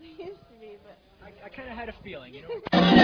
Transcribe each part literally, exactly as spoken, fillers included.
Used to be, but I, I kind of had a feeling, you know.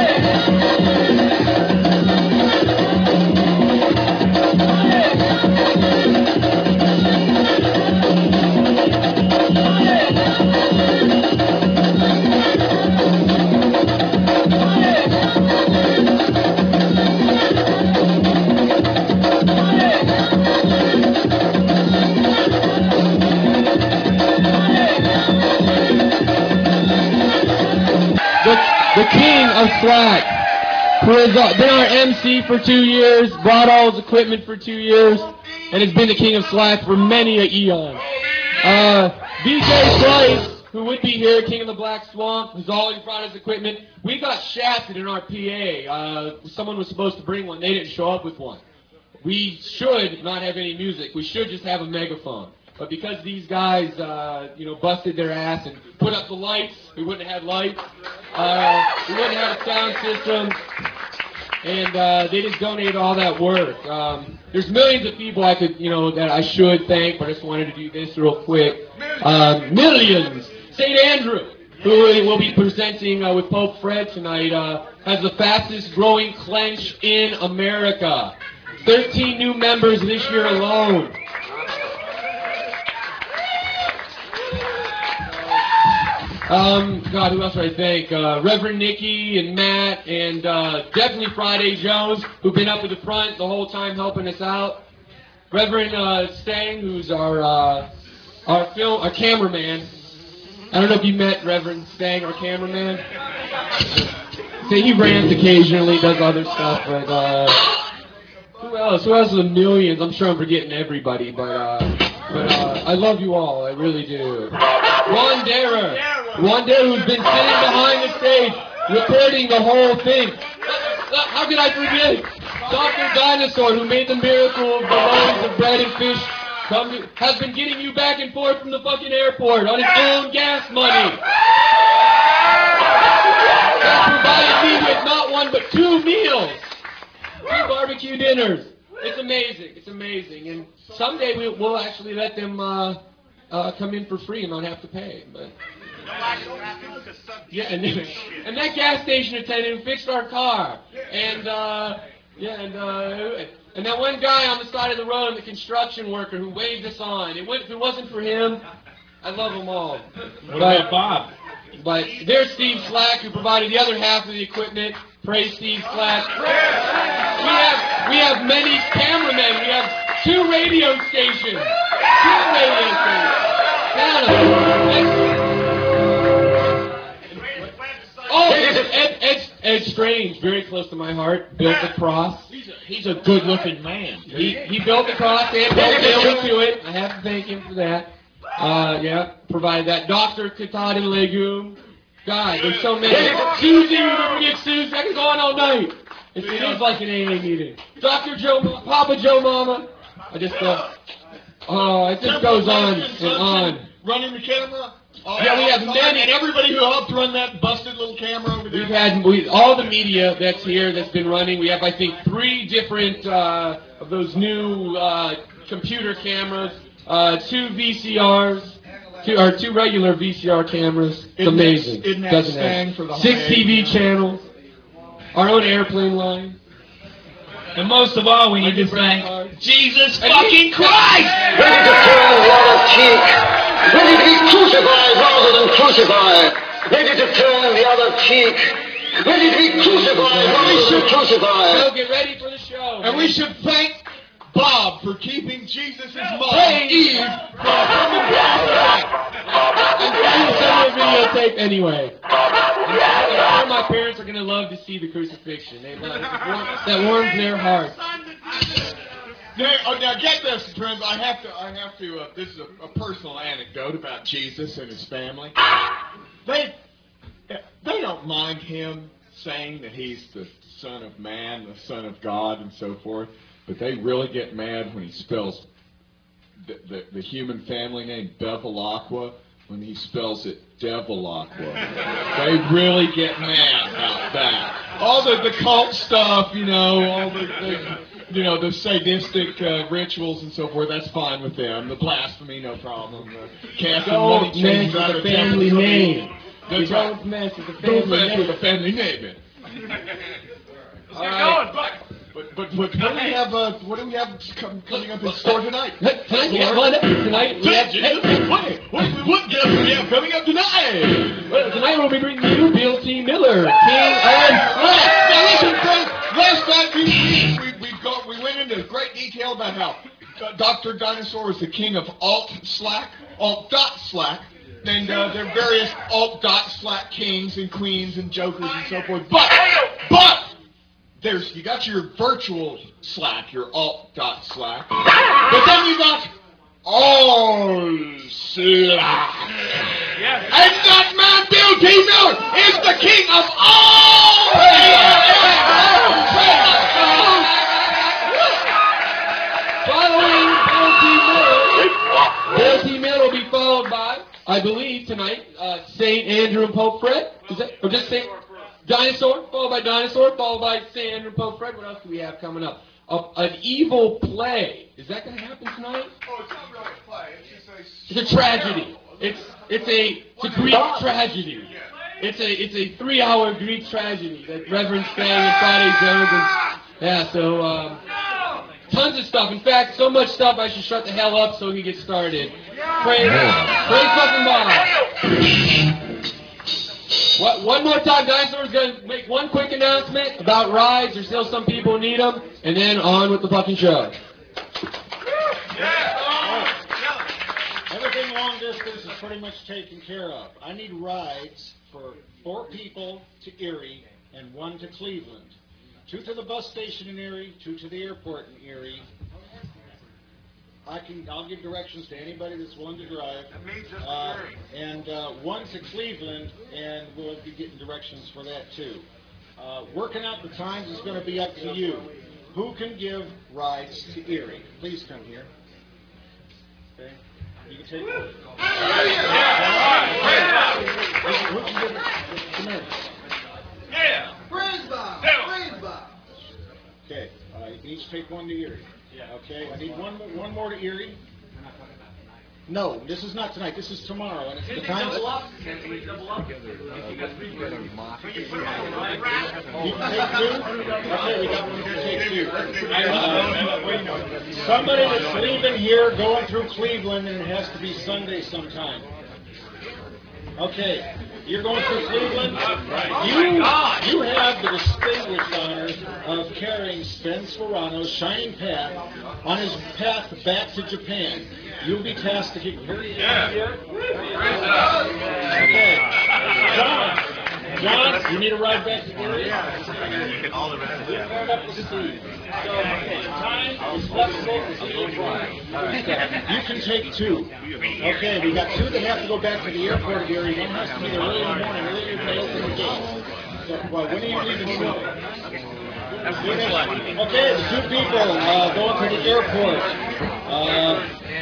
The, the king of slack, who has uh, been our M C for two years, brought all his equipment for two years, and has been the king of slack for many a eon. Uh, D J Slice, who would be here, king of the Black Swamp, who's always brought his equipment. We got shafted in our P A. Uh, someone was supposed to bring one. They didn't show up with one. We should not have any music. We should just have a megaphone. But because these guys, uh, you know, busted their ass and put up the lights, we wouldn't have had lights. Uh, we wouldn't have a sound system. And uh, they just donated all that work. Um, there's millions of people I could, you know, that I should thank, but I just wanted to do this real quick. Um, millions. Saint Andrew, who will be presenting uh, with Pope Fred tonight, uh, has the fastest growing clench in America. thirteen new members this year alone. Um, God, who else would I thank? Uh, Reverend Nikki and Matt and uh, definitely Friday Jones, who've been up at the front the whole time helping us out. Reverend uh, Stang, who's our uh, our film, our cameraman. I don't know if you met Reverend Stang, our cameraman. So he rants occasionally, does other stuff, but uh, who else? Who else are the millions? I'm sure I'm forgetting everybody, but uh, but uh, I love you all. I really do. Juan Dara. Juan Dara, who's been sitting behind the stage, recording the whole thing. How could I forget? Doctor Dinosaur, who made the miracle of the loaves of bread and fish, come to, has been getting you back and forth from the fucking airport on his own gas money. Has provided me with not one but two meals. Two barbecue dinners. It's amazing. It's amazing. And someday we, we'll actually let them uh, uh, come in for free and not have to pay. But yeah, and, and that gas station attendant fixed our car. And uh, yeah, and uh, and that one guy on the side of the road, the construction worker who waved us on. It went, if it wasn't for him, I love them all. What about Bob? But there's Steve Slack, who provided the other half of the equipment. Praise Steve Slack. We have we have many cameramen. We have two radio stations. Two radio stations. Count them. Oh, Ed, Ed, Ed Strange, very close to my heart, built the cross. He's a, he's a good-looking man. He he built the cross and built Billy to it. I have to thank him for that. Uh, yeah, provided that. Doctor Katad and Legume. God, there's so many. Susie, you never forget Susie. I can go on all night. It's, it is like an A A meeting. Doctor Joe, Papa Joe Mama. I just, uh, oh, it just goes on and on. Running the camera. Oh, Yeah, we have many. And everybody who helped run that busted little camera over there. We've had we, all the media that's here that's been running. We have, I think, three different uh, of those new uh, computer cameras, uh, two V C Rs, two, or two regular V C R cameras. It's Isn't amazing. that- isn't that Doesn't Stang it? for the Six high T V eight? channels, our own airplane line. And most of all, we need to thank Jesus fucking Christ! Ready to turn the other cheek. Ready to be crucified rather than crucified. Ready to turn the other cheek. Ready to be crucified rather than crucified. So get ready for the show. And we should thank Bob for keeping Jesus' mom, Eve, from coming back. And please send me a videotape anyway. And I'm sure my parents are going to love to see the crucifixion. They love it. That warms their hearts. Now, oh, now get this, friends. I have to. I have to. Uh, this is a, a personal anecdote about Jesus and his family. They, they don't mind him saying that he's the Son of Man, the Son of God, and so forth. But they really get mad when he spells the, the, the human family name Bevilacqua when he spells it Devilacqua. They really get mad about that. All the, the cult stuff, you know, all the, the you know, the sadistic uh, rituals and so forth, that's fine with them. The blasphemy, no problem. The casting money Don't changers mention out the of family temple. name. You That's right. don't mess with the Don't family mess with name. the family name. All right. But, but, but what do we have, uh, what do we have com- coming up in store tonight? Hey, Tonight we have one. Tonight we have. Jesus, what, what, what guest do we have coming up tonight? Well, tonight we'll be bringing you Bill T. Miller, King of Slack. Now listen, friends, last night we, we, we, we, got, we went into great detail about how uh, Doctor Dinosaur is the king of alt-slack, alt-dot-slack, and uh, there are various alt-dot-slack kings and queens and jokers and so forth. But, but, there's, you got your virtual Slack, your alt-dot-slack, but then you got all-slack. Yes. And that man, Bill T. Miller, is the king of all! Following Bill T. Miller, Bill T. Miller will be followed by, I believe, tonight, uh, Saint Andrew and Pope Fred. Is that, or just Saint Dinosaur, followed by Dinosaur, followed by Saint Andrew and Pope Fred. What else do we have coming up? Uh, an evil play. Is that going to happen tonight? Oh, it's not really a play. It's just a... It's a tragedy. It's it's a it's a Greek tragedy. It's a it's a three-hour Greek tragedy that Reverend Stang and Friday Jones and yeah. So um, tons of stuff. In fact, so much stuff I should shut the hell up so we can get started. Praise praise fucking God. What, one more time, Dinosaur's gonna make one quick announcement about rides. There's still some people who need them, and then on with the fucking show. Everything long distance is pretty much taken care of. I need rides for four people to Erie and one to Cleveland. Two to the bus station in Erie, two to the airport in Erie. I can, I'll give directions to anybody that's willing to drive. Uh, and uh, one to Cleveland, and we'll be getting directions for that too. Uh, working out the times is going to be up to you. Who can give rides to Erie? Please come here. Okay. You can take one. Who can give it? Come here. Yeah. Okay. Uh, you can each take one to Erie. Okay. I need one more, one more to Erie. No, this is not tonight. This is tomorrow, and it's the time's up. Can we double up? You can take two? Okay, we got one to take two. Uh, somebody that's leaving here, going through Cleveland, and it has to be Sunday sometime. Okay, you're going through Cleveland? You, you have the distinguished honor of carrying Sven Sperano's shining path on his path back to Japan. You'll be tasked to get here. Yeah. Okay. John, John, you need a ride back to Erie? Yeah. All the rest of it. We're up to speed. So, okay, time is flexible. It's you can take two. Okay, we got two that have to go back to the airport of Erie. One has to be there early in the morning, earlier than they open the gates. So, well, when are you leaving tonight? Okay, the two people uh, going to the airport. Uh,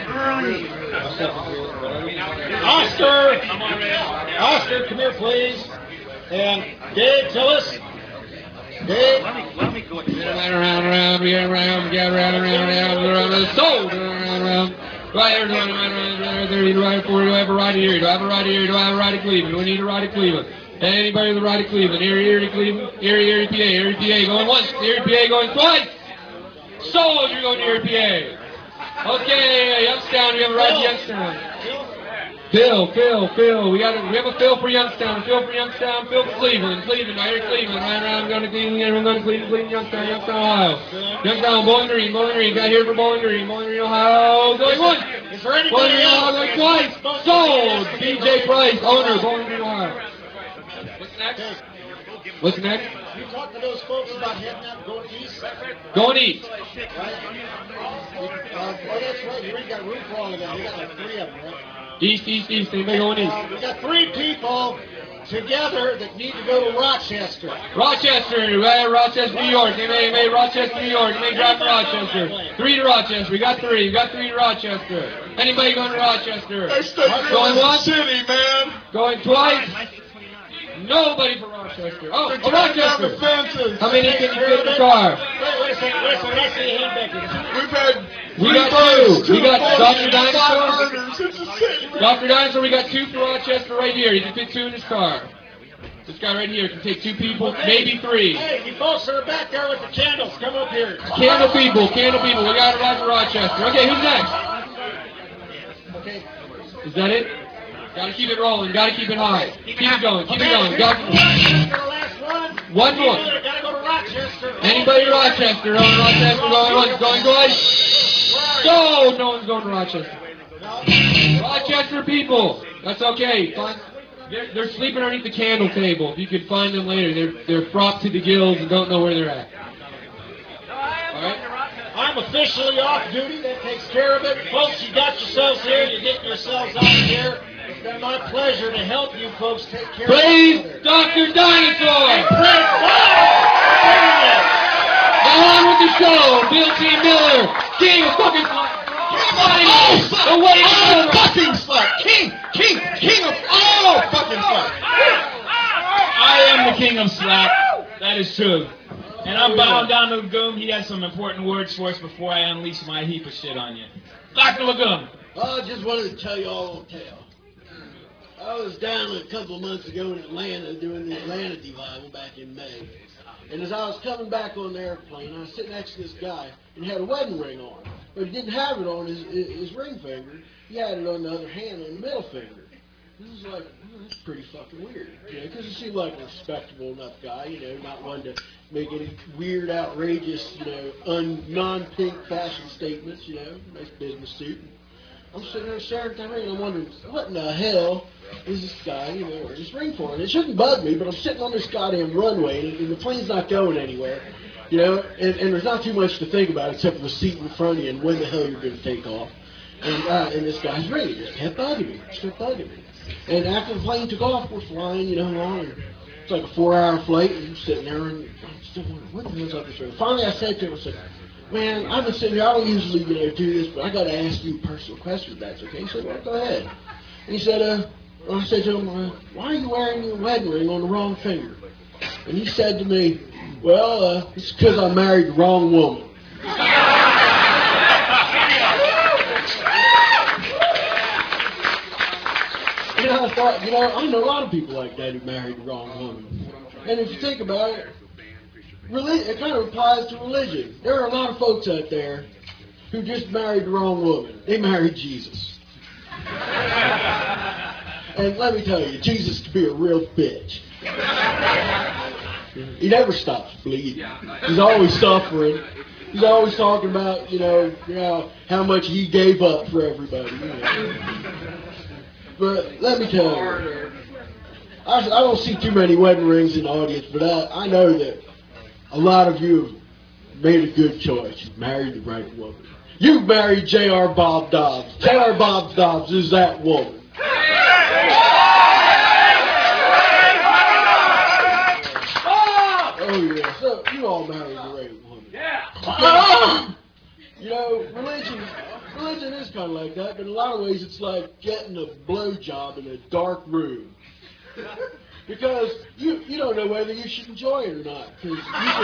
Oscar! Oscar, come here, please. And Dave, tell us. Dave? Around, around, around, we get around, we get around, around, around, around, around, sold, around, around. Do I have a ride, ride, ride, ride, ride, for? Do I have a ride here? Do I have a ride here? Do I have a ride to Cleveland? Do we need a ride to Cleveland? Anybody with a ride to Cleveland? Erie, Erie, Cleveland. Erie, Erie, P A. Erie, P A going once. Erie, P A going twice. Sold, you're going to Erie, P A. Okay, Youngstown, we have a ride to Youngstown. Phil, Phil, Phil. We got a, we have a Phil for Youngstown. Phil for Youngstown. Phil for Cleveland. Cleveland. I hear Cleveland. Right around. I'm going to Cleveland. I'm going to Cleveland. Cleveland. Youngstown. Youngstown, Ohio. Youngstown. Bowling Green. Bowling Green. Got here for Bowling Green. Bowling Green, Ohio. Going once. Is there anybody Bowling Green, else? Ohio. Going twice. Sold. B J Price, owner. Bowling Green, Ohio. What's next? What's next? You talk to those folks about heading out going east? Going east. Right? Uh, oh, that's right. You already got room for all of them. We got like three of them, right? East, east, east. Anybody going east? Uh, we got three people together that need to go to Rochester. Rochester, right? Rochester, New York. Anybody, anybody, Rochester, New York. Anybody drive to Rochester? Three to Rochester. We got three. We got three to Rochester. Anybody going to Rochester? That's the Going girl once? city, man. Going twice? Nobody for Rochester. Rochester. Oh, They're oh tearing down the Rochester. fences. How many can you fit in the car? Wait, wait a second, wait a second, let's see your hand back here. We've had We three got births, two. We got abortions, Doctor five Dinosaur. murders. It's a city. Doctor Dinosaur, we got two for Rochester right here. He can fit two in his car. This guy right here can take two people, maybe three. Hey, you folks that are back there with the candles, come up here. Candle people, candle people. We got it right for Rochester. Okay, who's next? Okay. Is that it? Gotta keep it rolling. Gotta keep it high. Keep it going. Keep it Okay, going. here's Got the last one. one more. People that gotta go to Rochester. Anybody to Rochester? Oh, Rochester going once, going twice. Go! No one's going to Rochester. Rochester people. That's okay. Find, they're, they're sleeping underneath the candle table. If you could find them later, they're they're frocked to the gills and don't know where they're at. All right. I'm officially off duty. That takes care of it. Folks, you got yourselves here. You're getting yourselves out of here. It's been my pleasure to help you folks take care Praise of each other. Doctor Dinosaur! Praise God! Now on with the show, Bill T. Miller, King of fucking All the fuck, wait all fucking slut. King, king, king of all fucking slut. I am the king of slap. That is true. And I'm bowing down to Lagoon. He has some important words for us before I unleash my heap of shit on you. Doctor Lagoon. Well, I just wanted to tell you all a tale. I was down a couple of months ago in Atlanta doing the Atlanta Revival back in May. And as I was coming back on the airplane, I was sitting next to this guy and he had a wedding ring on. But he didn't have it on his, his ring finger. He had it on the other hand on the middle finger. This is like, well, that's pretty fucking weird. You know, because he seemed like a respectable enough guy, you know, not one to make any weird, outrageous, you know, un, non-pink fashion statements, you know, nice business suit. I'm sitting there staring at that ring and I'm wondering, what in the hell is this guy, you know, wearing this ring for? And it shouldn't bug me, but I'm sitting on this goddamn runway and, and the plane's not going anywhere, you know, and, and there's not too much to think about except for the seat in front of you and when the hell you're going to take off. And, uh, and this guy's ring just kept bugging me, just kept bugging me. And after the plane took off, we're flying, you know, along, and it's like a four-hour flight, and I'm sitting there, and I'm still wondering, what the hell's up this ring? Finally, I said to him, I said, man, I've been sitting here, I don't usually, you know, do this, but I got to ask you a personal question if that's okay. He said, well, go ahead. And he said, uh, well, I said to him, uh, why are you wearing your wedding ring on the wrong finger? And he said to me, well, uh, it's because I married the wrong woman. And I thought, you know, I know a lot of people like that who married the wrong woman. And if you think about it, reli- it kind of applies to religion. There are a lot of folks out there who just married the wrong woman. They married Jesus. And let me tell you, Jesus could be a real bitch. He never stops bleeding. He's always suffering. He's always talking about, you know, you know how much he gave up for everybody. You know. But let me tell you, I, I don't see too many wedding rings in the audience, but I, I know that a lot of you have made a good choice. You married the right woman. You married J R. Bob Dobbs. J R. Bob Dobbs is that woman. Oh yeah, so you all married the right woman. Yeah. You know, religion, religion is kind of like that, but in a lot of ways it's like getting a blowjob in a dark room. Because you, you don't know whether you should enjoy it or not. Because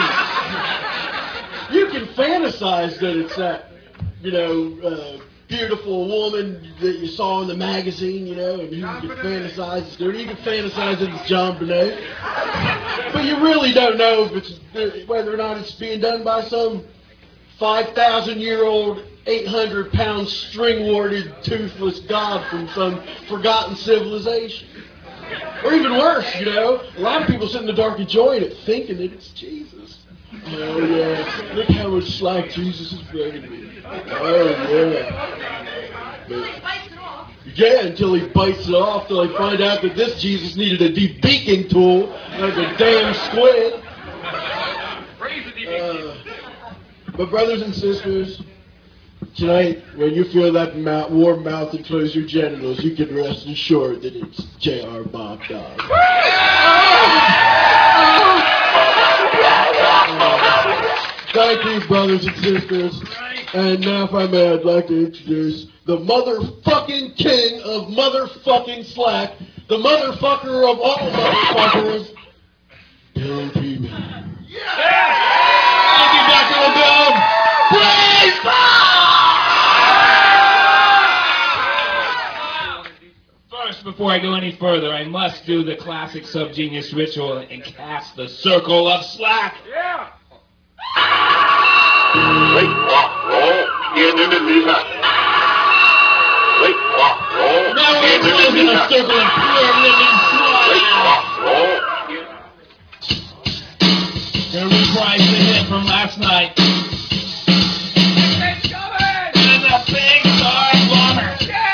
you can, you can fantasize that it's that, you know, uh, beautiful woman that you saw in the magazine, you know, and you can fantasize it's there. You can fantasize that it's John Bonet. But you really don't know if it's, whether or not it's being done by some five thousand year old, eight hundred pound string-warded, toothless god from some forgotten civilization. Or even worse, you know, a lot of people sit in the dark enjoying it, thinking that it's Jesus. Oh, yeah, look how much slack Jesus is bringing me. Oh, yeah. But, yeah, until he bites it off, till they find out that this Jesus needed a debeaking tool, like a damn squid. Uh, But brothers and sisters, tonight, when you feel that mouth, warm mouth and close your genitals, you can rest assured that it's J R. Bob Dobbs. Thank you, brothers and sisters. And now, if I may, I'd like to introduce the motherfucking king of motherfucking slack, the motherfucker of all motherfuckers, Tell people. Thank you, Doctor LeBeau. Praise God! First, before I go any further, I must do the classic subgenius ritual and cast the circle of slack. Yeah! Wait, what? Roll. Here, do the visa. Wait, what? Roll. Now we're closing the circle of pure living Wait, slack. what? Roll. Gonna reprise the hit from last night. And the big star bomber.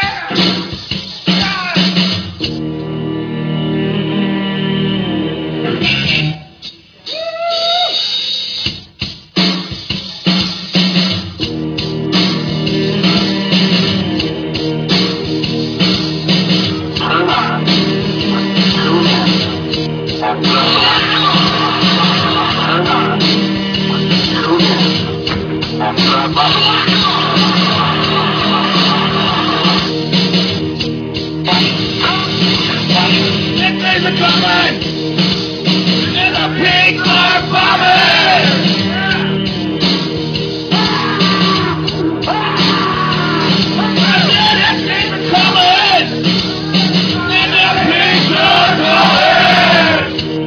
Victory's a coming! And the pigs are bombing! I said victory's a coming! And the pigs are bombing!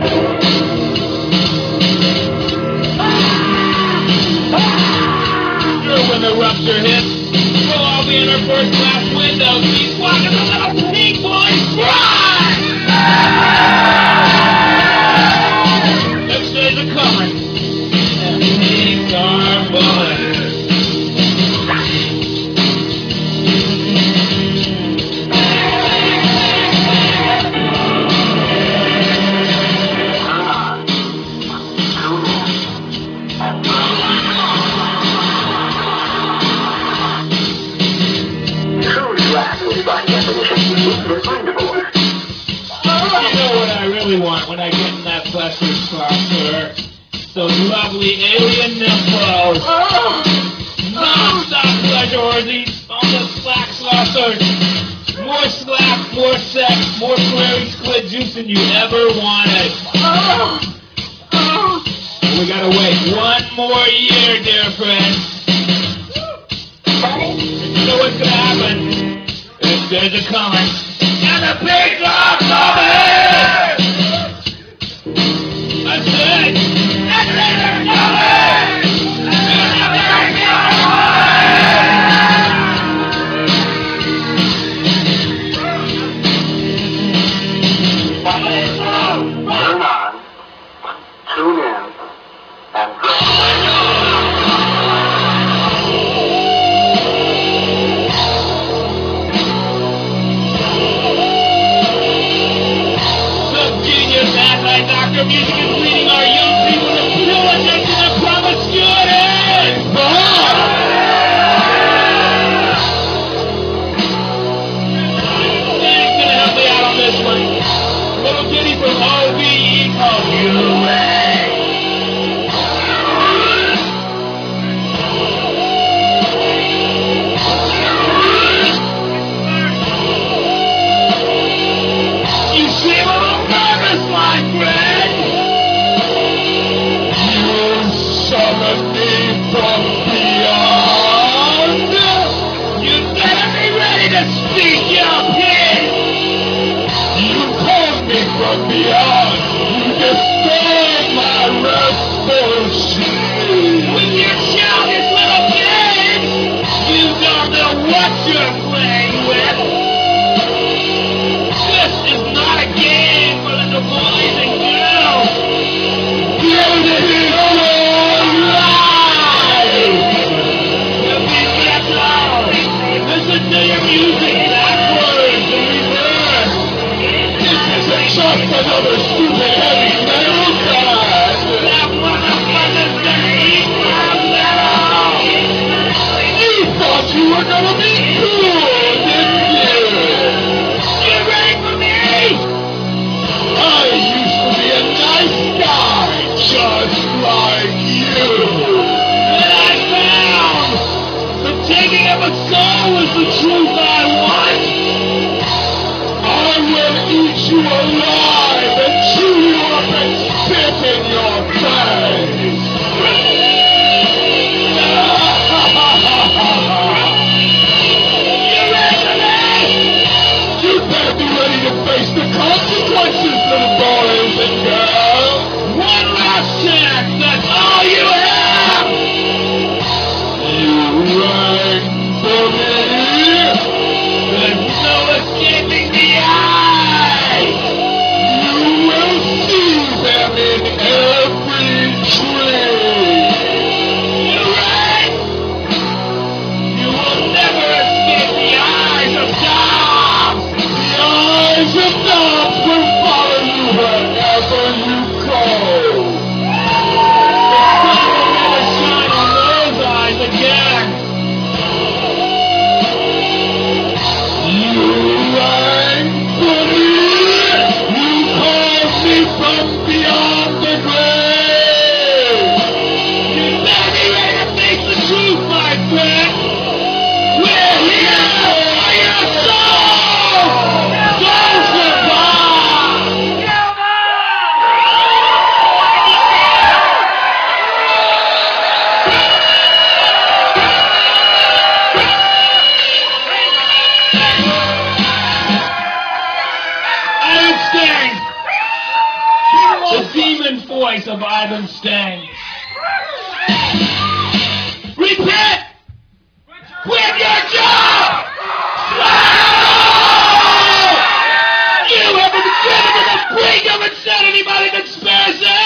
Sure, when the rupture hits, we'll all be in our first class windows, be walking the little pig boys fly! Next days are coming, and pigs are bulling. You know what I really want when I get in that Buster saucer? Those lovely alien nymphos. Non-stop pleasure orgies on the slack saucer. More slack, more sex, more clary squid juice than you ever wanted. We gotta wait one more year, dear friends. You know what's gonna happen? If there's a coming, and the pigs are coming! I said, and they're coming! And the pigs are Turn on, tune in, and Subgenius anti-doctor music is leading our young people to pill addiction and promiscuity! Danny's gonna help me out on this one. Little ditty from O V E called U A. You seem a little nervous, my friend. You summoned me from beyond. You better be ready to speak your piece. You called me from beyond. You disturbed my respiration. With your childish little kids, you don't know what you're playing with. This is not a game for little boys and girls. This is your life. You'll be ghetto. Listen to your music backwards and reverse. This isn't just another stupid heavy metal band. That motherfucker's gonna eat my metal. You thought you were gonna be cool, didn't you? You ready for me? I used to be a nice guy, just like you. And I found the taking of a soul is the truth I want. I will eat you alive and chew you up and spit chance. That's all you have. You run for me. There's no escaping the eyes. You will see them in every tree. You run. You will never escape the eyes of dogs. The eyes of dogs will follow you wherever you go. The sun will never shine on those eyes again. You rang for me. You called me from beyond the grave. You never be ready to face the truth, my friend. We're here for your soul! Don't survive! Ivan Stang! The demon voice of Ivan Stang. Repent! Quit your job! Swallow! You have been driven to the brink of insanity by the conspiracy!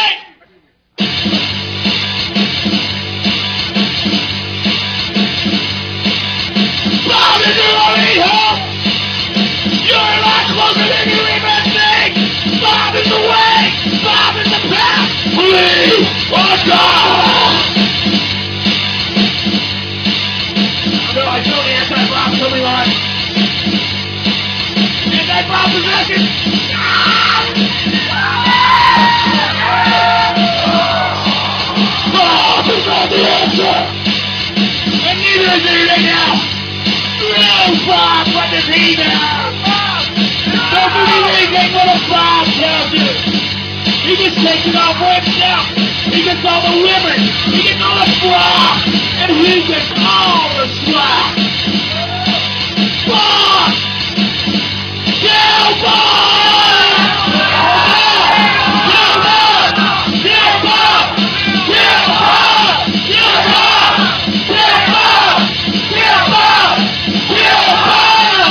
Bob is your only hope! You're a lot closer than you even think! Bob is the way! Bob is the path! Believe or die! No, I feel the anti-Bob coming on. Anti-Bob possession! Bob is not the answer! And neither is anything else! No, Bob, what does he know? Don't believe anything what a Bob tells you! He just takes it all for himself! He gets all the women! He gets all the bras! And he gets all the slack! Bob! Kill Bob! Kill Bob! Kill Bob! Kill Bob! Kill Bob! Kill Bob! Kill Bob! Kill Bob!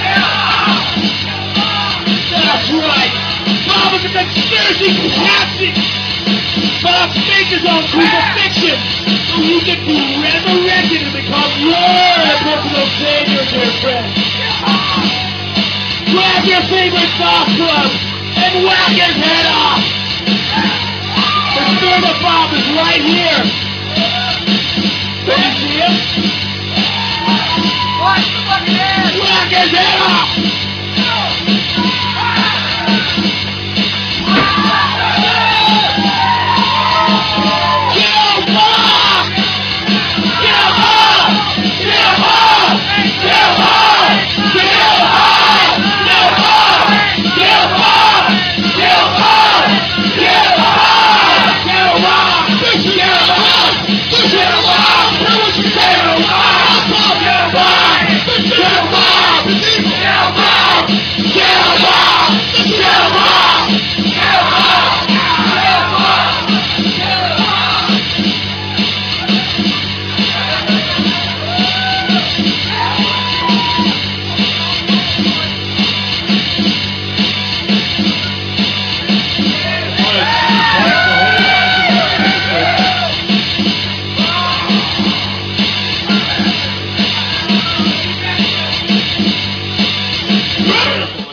That's right! Bob is a conspiracy captain! Bob faked his own crucifixion so he can be resurrected and become your personal savior, dear friend. Grab your favorite golf club and whack his head off. The spirit of Bob is right here. Can you see him? Whack his head off. Kill Bob! Kill Bob! Kill Bob! Kill Bob! Kill Bob! Kill Bob! Kill Bob! Kill Bob! Kill Bob! Kill Bob! Kill Bob! Kill Bob! Kill Bob! Kill Bob! Kill Bob! Kill Bob! Kill Bob! Kill Bob! Kill Bob! Beautiful.